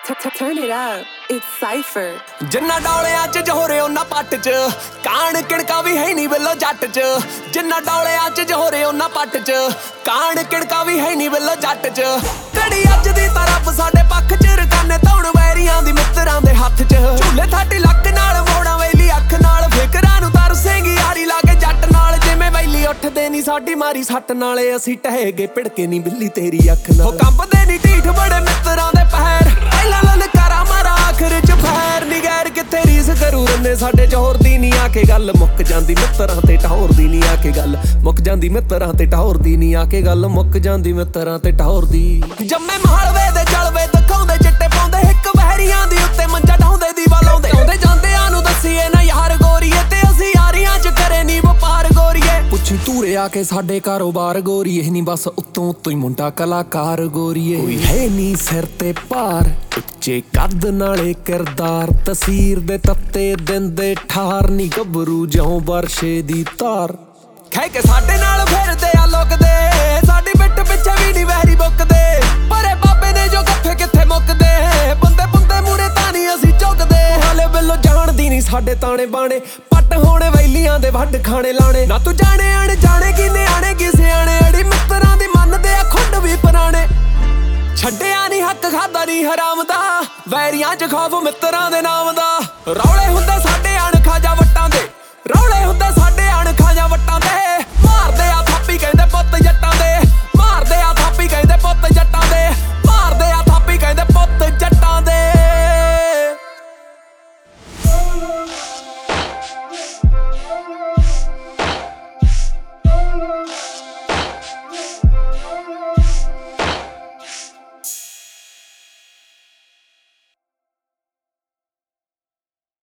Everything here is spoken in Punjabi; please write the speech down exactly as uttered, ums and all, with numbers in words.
Turn it up, it's Cypher. ਜਿੰਨਾ ਡੌਲਿਆਂ ਚ ਜੋਹਰੇ ਉਹਨਾਂ ਪੱਟ ਚ ਕਾਣ ਕਿਣਕਾ ਵੀ ਹੈ ਨਹੀਂ ਬਿੱਲੋ ਜੱਟ ਚ ਜਿੰਨਾ ਡੌਲਿਆਂ ਚ ਜੋਹਰੇ ਉਹਨਾਂ ਪੱਟ ਚ ਕਾਣ ਕਿਣਕਾ ਵੀ ਹੈ ਨਹੀਂ ਬਿੱਲੋ ਜੱਟ ਚ ਕੜੀ ਅੱਜ ਦੀ ਤਰਫ ਸਾਡੇ ਪੱਖ ਚ ਰਕਾਨੇ ਧੌਣ ਵੈਰੀਆਂ ਦੀ ਮਿੱਤਰਾਂ ਦੇ ਹੱਥ ਚ ਝੂਲੇ ਥਾਟੀ ਲੱਕ ਨਾਲ ਮੋੜਾਂ ਵੇਲੀ ਅੱਖ ਨਾਲ ਫਿਕਰਾਂ ਨੂੰ ਤਰਸੇਂਗੀ ਯਾਰੀ ਲਾ ਕੇ ਜੱਟ ਨਾਲ ਜਿਵੇਂ ਵੈਲੀ ਉੱਠਦੇ ਨਹੀਂ ਸਾਡੀ ਮਾਰੀ ਸੱਟ ਨਾਲੇ ਅਸੀਂ ਟਹਿ ਗਏ ਭਿੜਕੇ ਨਹੀਂ ਬਿੱਲੀ ਤੇਰੀ ਅੱਖ ਨਾਲ ਉਹ ਕੰਬਦੇ ਨਹੀਂ ਢੀਠ ਬੜੇ ਮਿੱਤਰਾਂ ਦੇ ਪੈਰ ਪਹਿਲਾਂ ਲਲਕਾਰਾ ਮਾਰਾ ਆਖਰ ਚ ਫੈਰ ਨੀ ਗੈਰ ਕਿੱਥੇ ਰੀਸ ਕਰੂ ਰੰਨੇ ਸਾਡੇ ਜੋਹਰ ਦੀ ਨੀ ਆ ਕੇ ਗੱਲ ਮੁੱਕ ਜਾਂਦੀ ਮਿੱਤਰਾਂ ਤੇ ਟਹੌਰ ਦੀ ਨੀ ਆ ਕੇ ਗੱਲ ਮੁੱਕ ਜਾਂਦੀ ਮਿੱਤਰਾਂ ਤੇ ਟਹੌਰ ਦੀ ਨੀ ਆ ਕੇ ਗੱਲ ਮੁੱਕ ਜਾਂਦੀ ਮਿੱਤਰਾਂ ਤੇ ਟਹੌਰ ਦੀ ਜੰਮੇ ਮਹਲਵੇ ਦੇ ਜਲਵੇ ਦਿਖਾਉਂਦੇ ਚਿੱਟੇ ਪਾਉਂਦੇ ਇੱਕ ਵਹਿਰੀਆਂ ਦੀ ਉੱਤੇ ਮੰਜਾ ਢਾਉਂਦੇ ਦੀਵਾ ਲਾਉਂਦੇ ਆਉਂਦੇ ਜਾਂਦਿਆਂ ਨੂੰ ਦੱਸੀਏ ਨਾ ਯਾਰ ਗੋਰੀਏ ਤੇ ਅਸੀਂ ਯਾਰੀਆਂ ਚ ਕਰੇ ਨੀ ਵਪਾਰ ਗੋਰੀਏ ਪੁੱਛੀ ਤੂਰੇ ਆ ਕੇ ਸਾਡੇ ਕਾਰੋਬਾਰ ਗੋਰੀਏ ਨੀ ਬਸ ਉੱਤੋਂ ਉੱਤੋਂ ਹੀ ਮੁੰਡਾ ਕਲਾਕਾਰ ਗੋਰੀਏ ਕੋਈ ਹੈ ਨੀ ਸਿਰ ਤੇ ਭਾਰ ਉੱਚੇ ਕੱਦ ਨਾਲੇ ਕਿਰਦਾਰ ਤਸੀਰ ਦੇ ਤੱਤੇ ਦਿਨ ਦੇ ਠਾਰ ਨੀ ਗੱਭਰੂ ਜਿਉਂ ਵਰਸ਼ੇ ਦੀ ਤਾਰ ਖਹਿ ਕੇ ਸਾਡੇ ਨਾਲ ਫਿਰਦੇ ਆ ਲੁਕਦੇ ਸਾਡੀ ਪਿੱਠ ਪਿੱਛੇ ਵੀ ਨੀ ਵਹਿਰੀ ਬੁੱਕਦੇ ਪਰੇ ਬਾਬੇ ਨੇ ਜੋ ਗੱਫੇ ਕਿੱਥੇ ਮੁੱਕਦੇ ਬੰਦੇ ਬੰਦੇ ਮੂਰੇ ਤਾਂ ਨੀ ਅਸੀਂ ਝੁਕਦੇ ਹਾਲੇ ਬਿੱਲੋ ਜਾਣਦੀ ਨੀ ਸਾਡੇ ਤਾਣੇ ਬਾਣੇ ਪੱਟ ਹੋਣੇ ਵੈਲੀਆਂ ਦੇ ਵੱਢ ਖਾਣੇ ਲਾਣੇ ਨਾ ਤੂੰ ਜਾਣੇ ਅਣ ਜਾਣੇ ਕੀ ਨਿਆਣੇ ਕੀ ਸਿਆਣੇ ਅੜੀ ਮਿੱਤਰਾਂ ਦੀ ਮੰਨਦੇ ਆ ਖੁੰਡ ਵੀ ਪੁਰਾਣੇ ਛੱਡਿਆ ਨੀ ਹੱਕ ਖਾਦਾ ਨੀ ਹਰਾਮ ਦਾ ਵੈਰੀਆਂ ਚ ਖੌਫ ਮਿੱਤਰਾਂ ਦੇ ਨਾਮ ਦਾ ਰੌਲੇ ਹੁੰਦੇ